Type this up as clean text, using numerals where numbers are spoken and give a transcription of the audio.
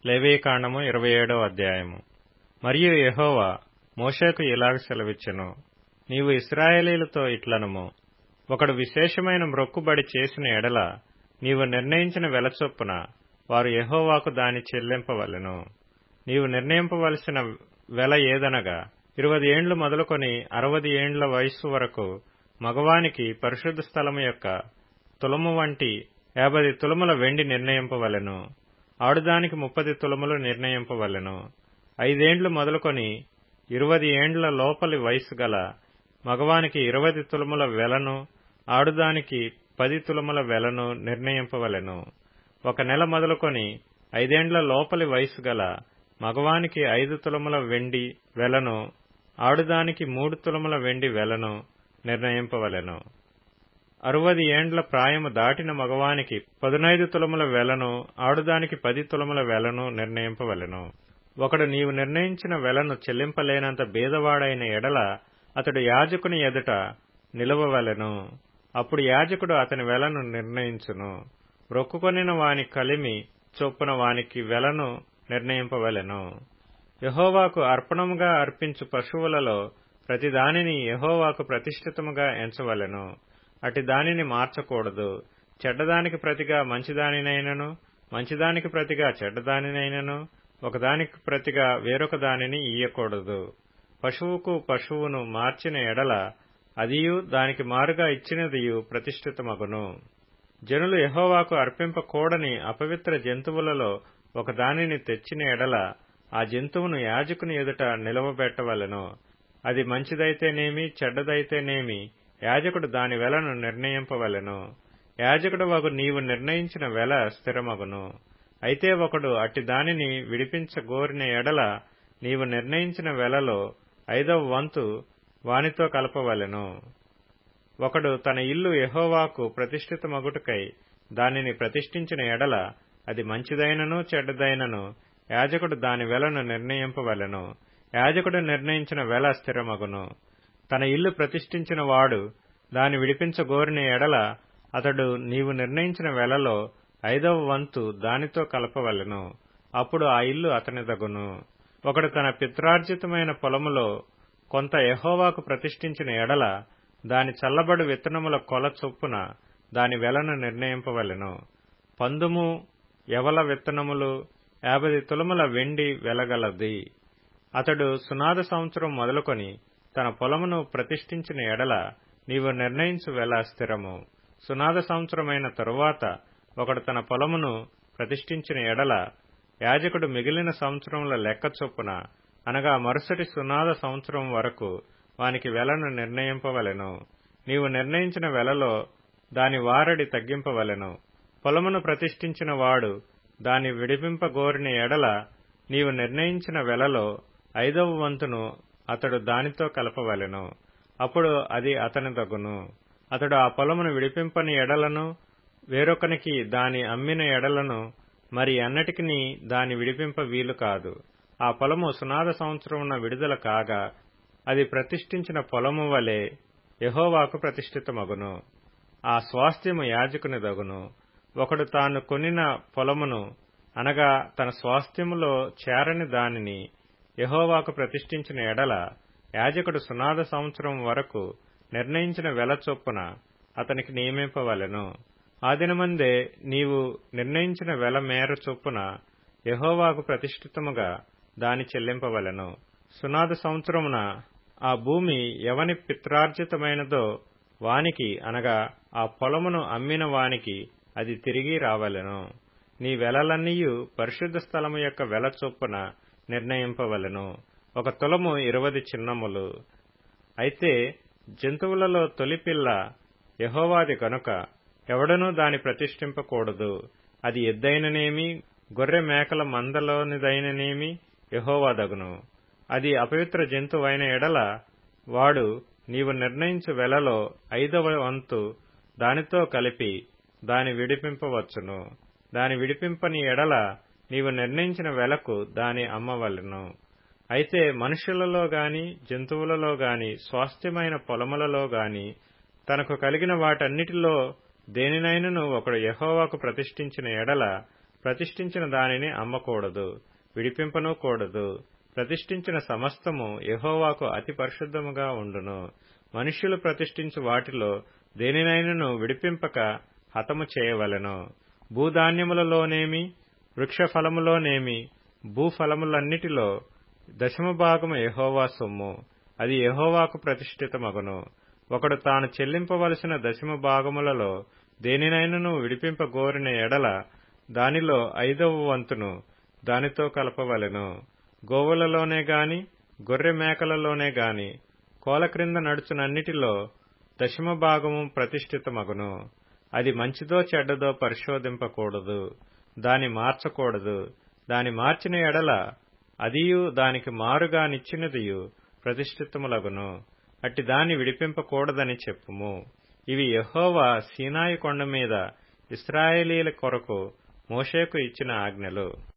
లేవీకాండము 27వ అధ్యాయము. మరియు యెహోవా మోషేకు ఇలాగ సెలవిచ్చెను, నీవు ఇశ్రాయేలీయులతో ఇట్లనుము, ఒకడు విశేషమైన మ్రొక్కుబడి చేసిన ఎడల నీవు నిర్ణయించిన వెల చొప్పున వారు యెహోవాకు దాని చెల్లింపవలెను. నీవు నిర్ణయింపవలసిన వెల ఏదనగా 20 ఏండ్లు మొదలుకొని 60 ఏండ్ల వయస్సు వరకు మగవానికి పరిశుద్ధ స్థలము యొక్క తులము వంటి 50 తులముల వెండి నిర్ణయింపవలెను. ఆడుదానికి 30 తులములు నిర్ణయింపవలెను. 5 ఏండ్లు మొదలుకొని 20 ఏండ్ల లోపలి వయస్సు గల మగవానికి 20 తులముల వెలను, ఆడుదానికి 10 తులముల వెలను నిర్ణయింపవలెను. 1 నెల మొదలుకొని 5 ఏండ్ల లోపలి వయస్సు గల మగవానికి 5 తులముల వెండి వెలను, ఆడుదానికి 3 తులముల వెండి వెలను నిర్ణయింపవలెను. 60 ఏండ్ల ప్రాయము దాటిన మగవానికి 15 తులముల వెలను, ఆడుదానికి 10 తులముల వెలను నిర్ణయింపవలెను. ఒకడు నీవు నిర్ణయించిన వెలను చెల్లింపలేనంత బీదవాడైన ఎడల అతడు యాజకుని ఎదుట నిలువవలెను. అప్పుడు యాజకుడు అతని వెలను నిర్ణయించును. మ్రొక్కుకొనిన వాని కలిమి చొప్పున వానికి వెలను నిర్ణయింపవలెను. యెహోవాకు అర్పణముగా అర్పించు పశువులలో ప్రతి దానిని యెహోవాకు ప్రతిష్ఠితముగా ఎంచవలెను. అటి దానిని మార్చకూడదు. చెడ్డదానికి ప్రతిగా మంచిదానినైనను, మంచిదానికి ప్రతిగా చెడ్డదానినైనను, ఒకదానికి ప్రతిగా వేరొక దానిని ఇయ్యకూడదు. పశువుకు పశువును మార్చిన ఎడల అదియు దానికి మారుగా ఇచ్చినదియు ప్రతిష్ఠితమగును. జనులు యెహోవాకు అర్పింపకూడని అపవిత్ర జంతువులలో ఒక దానిని తెచ్చిన ఎడల ఆ జంతువును యాజకుని ఎదుట నిలవబెట్టవలెను. అది మంచిదైతేనేమి చెడ్డదైతేనేమి యాజకుడు దాని వెలను నిర్ణయింపవలెను. యాజకుడు వగు నీవు నిర్ణయించిన వెల స్థిరమగును. అయితే ఒకడు అట్టి దానిని విడిపించగోరిన ఎడల నీవు నిర్ణయించిన వెలలో 5వ వంతు వానితో కలపవలెను. ఒకడు తన ఇల్లు యెహోవాకు ప్రతిష్ఠితమగుటకై దానిని ప్రతిష్ఠించిన ఎడల అది మంచిదైనను చెడ్డదైనను యాజకుడు దాని వెలను నిర్ణయింపవలెను. యాజకుడు నిర్ణయించిన వెల స్థిరమగును. తన ఇల్లు ప్రతిష్ఠించిన వాడు దాని విడిపించగోరిన ఎడల అతడు నీవు నిర్ణయించిన వెలలో 5వ వంతు దానితో కలపవలెను. అప్పుడు ఆ ఇల్లు అతనిదగును. ఒకడు తన పిత్రార్జితమైన పొలములో కొంత యెహోవాకు ప్రతిష్ఠించిన ఎడల దాని చల్లబడు విత్తనముల కొల చొప్పున దాని వెలను నిర్ణయింపవలెను. పందుము యవల విత్తనములు 50 తులముల వెండి వెలగలది. అతడు సునాద సంవత్సరం మొదలుకొని తన పొలమును ప్రతిష్ఠించిన ఎడల నీవు నిర్ణయించు వెల స్థిరము. సునాద సంవత్సరమైన తరువాత ఒకడు తన పొలమును ప్రతిష్ఠించిన ఎడల యాజకుడు మిగిలిన సంవత్సరముల లెక్క చొప్పున అనగా మరుసటి సునాద సంవత్సరం వరకు వానికి వెలను నిర్ణయింపవలెను. నీవు నిర్ణయించిన వెలలో దాని వారడి తగ్గింపవలెను. పొలమును ప్రతిష్ఠించిన వాడు దాని విడిపింపగోరిన ఎడల నీవు నిర్ణయించిన వెలలో 5వ వంతును అతడు దానితో కలపవలెను. అప్పుడు అది అతనిదగును. అతడు ఆ పొలమును విడిపింపని ఎడలను, వేరొకనికి దాని అమ్మిన ఎడలను మరి అన్నటికిని దాని విడిపింప వీలు కాదు. ఆ పొలము సునాద సంవత్సరమున విడుదల కాగా అది ప్రతిష్ఠించిన పొలము వలె యెహోవాకు ప్రతిష్ఠితమగును. ఆ స్వాస్థ్యము యాజకునిదగును. ఒకడు తాను కొనిన పొలమును అనగా తన స్వాస్థ్యములో చేరని దానిని యెహోవాకు ప్రతిష్ఠించిన ఎడల యాజకుడు సునాద సంవత్సరం వరకు నిర్ణయించిన వెల చొప్పున అతనికి నియమింపవలెను. ఆ దినమందే నీవు నిర్ణయించిన వెల మేర చొప్పున యెహోవాకు ప్రతిష్ఠితముగా దాని చెల్లింపవలెను. సునాద సంవత్సరమున ఆ భూమి ఎవని పిత్రార్జితమైనదో వానికి అనగా ఆ పొలమును అమ్మిన వానికి అది తిరిగి రావలెను. నీ వెలలన్నీయు పరిశుద్ధ స్థలము యొక్క వెల చొప్పున నిర్ణయింపవలెను. 1 తులము 20 చిన్నములు. అయితే జంతువులలో తొలిపిల్ల యెహోవాది గనుక ఎవడనూ దాని ప్రతిష్ఠింపకూడదు. అది ఎద్దైననేమి గొర్రె మేకల మందలోనిదైననేమి యెహోవాదగును. అది అపవిత్ర జంతువైన ఎడల వాడు నీవు నిర్ణయించు వెలలో 5వ వంతు దానితో కలిపి దాని విడిపింపవచ్చును. దాని విడిపింపని ఎడల నీవు నిర్ణయించిన వెలకు దాని అమ్మవలెను. అయితే మనుషులలో గాని జంతువులలో గాని స్వాస్థ్యమైన పొలములలో గాని తనకు కలిగిన వాటన్నిటిలో దేనినైనను ఒకడు యెహోవాకు ప్రతిష్ఠించిన ఎడల ప్రతిష్ఠించిన దానిని అమ్మకూడదు, విడిపింపనూ కూడదు. ప్రతిష్ఠించిన సమస్తము యెహోవాకు అతి పరిశుద్ధముగా ఉండును. మనుష్యులు ప్రతిష్ఠించు వాటిలో దేనినైనను విడిపింపక హతము చేయవలెను. భూధాన్యములలోనేమి, వృక్షఫలములోనేమి, భూఫలములన్నిటిలో దశమభాగము యెహోవా సొమ్ము, అది యెహోవాకు ప్రతిష్ఠితమగును. ఒకడు తాను చెల్లింపవలసిన దశమభాగములలో దేనినైనను విడిపింపగోరిన ఎడల దానిలో 5వ వంతును దానితో కలపవలెను. గోవులలోనే గాని గొర్రె మేకలలోనే గాని కోల క్రింద నడుచునన్నిటిలో దశమభాగము ప్రతిష్ఠితమగును. అది మంచిదో చెడ్డదో పరిశోధింపకూడదు, దాని మార్చకూడదు. దాని మార్చిన ఎడల అదియు దానికి మారుగా నిచ్చినదియు ప్రతిష్ఠితములగును. అట్టి దాన్ని విడిపింపకూడదని చెప్పుము. ఇవి యెహోవా సీనాయి కొండ మీద ఇశ్రాయేలీయుల కొరకు మోషేకు ఇచ్చిన ఆజ్ఞలు.